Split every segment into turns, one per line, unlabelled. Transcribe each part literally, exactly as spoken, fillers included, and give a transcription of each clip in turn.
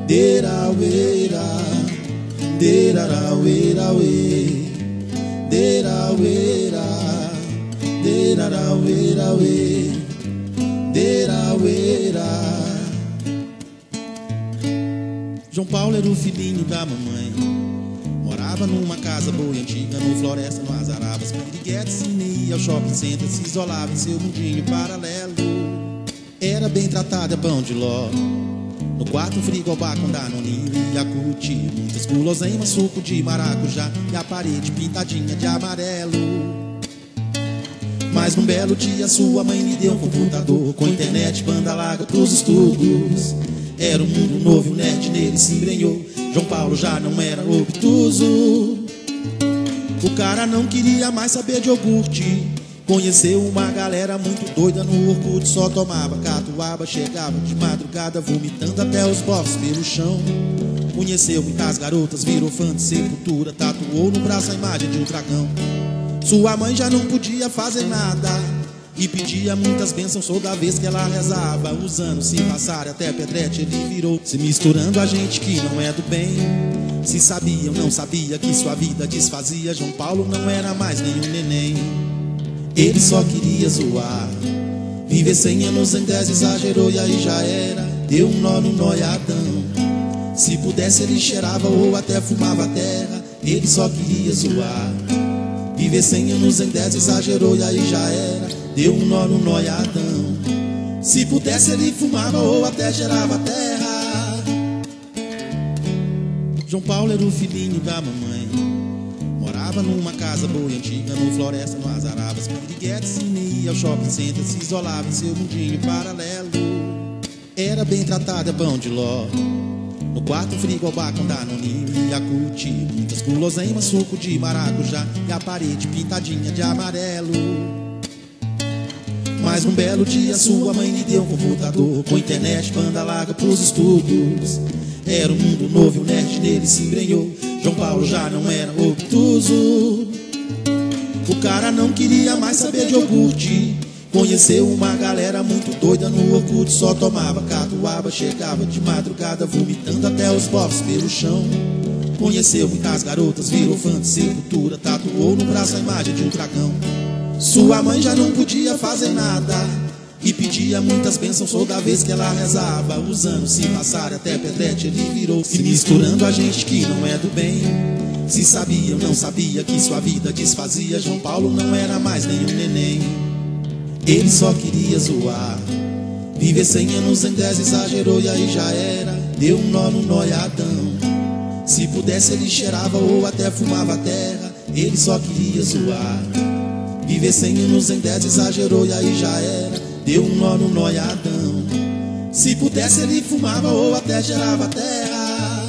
Deraueira, deraraueirauê, deraueira, deraraueirauê, deraueira. João Paulo era o filhinho da mamãe. Morava numa casa boa e antiga, no Floresta, no Azarabas, Piriguetes, e nem ia ao shopping center, se isolava em seu mundinho paralelo. Era bem tratada, pão de ló. No quarto frigobar com danoninho e Yakult, muitas guloseimas, suco de maracujá e a parede pintadinha de amarelo. Mas num belo dia sua mãe lhe deu um computador com internet, banda larga pros estudos. Era um mundo novo e o nerd nele se embrenhou. João Paulo já não era obtuso. O cara não queria mais saber de iogurte. Conheceu uma galera muito doida no Orkut. Só tomava catuaba, chegava de madrugada vomitando até os bofs pelo chão. Conheceu muitas garotas, virou fã de Sepultura, tatuou no braço a imagem de um dragão. Sua mãe já não podia fazer nada e pedia muitas bênçãos toda vez que ela rezava. Os anos se passaram até Pedrete ele virou, se misturando a gente que não é do bem. Se sabia ou não sabia que sua vida desfazia, João Paulo não era mais nenhum neném. Ele só queria zoar, viver cem anos em dez exagerou e aí já era. Deu um nó no noiadão, se pudesse ele cheirava ou até fumava a terra. Ele só queria zoar, viver cem anos em dez exagerou e aí já era. Deu um nó no noiadão, se pudesse ele fumava ou até cheirava a terra. João Paulo era o filhinho da mamãe. Morava numa casa boa e antiga, no Floresta, no Azarabas, Piriguetes, e nem ia ao shopping center, se isolava em seu mundinho paralelo. Era bem tratada, pão de ló. No quarto frigobar com danoninho e Yakult, muitas guloseimas, suco de maracujá e a parede pintadinha de amarelo. Mas num belo dia sua mãe lhe deu um computador com internet, banda larga pros estudos. Era um mundo novo e o nerd nele se embrenhou. João Paulo já não era obtuso. O cara não queria mais saber de iogurte. Conheceu uma galera muito doida no Orkut. Só tomava catuaba, chegava de madrugada vomitando até os bofs pelo chão. Conheceu muitas garotas, virou fã de Sepultura, tatuou no braço a imagem de um dragão. Sua mãe já não podia fazer nada e pedia muitas bênçãos toda vez que ela rezava. Os anos se passaram até Pedrete ele virou, se misturando a gente que não é do bem. Se sabia ou não sabia que sua vida desfazia, João Paulo não era mais nenhum neném. Ele só queria zoar, viver cem anos em dez exagerou e aí já era. Deu um nó no noiadão, se pudesse ele cheirava ou até fumava a terra. Ele só queria zoar, viver cem anos em dez exagerou e aí já era. Deu um nó no noiadão, se pudesse ele fumava ou até cheirava a terra.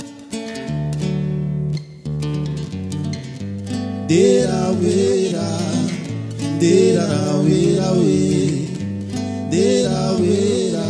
Deraueira, deraraueirauê, deraueira,